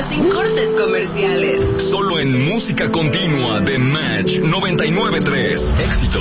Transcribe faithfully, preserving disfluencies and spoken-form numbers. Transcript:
sin cortes comerciales. Solo en música continua de Match noventa y nueve punto tres. Éxitos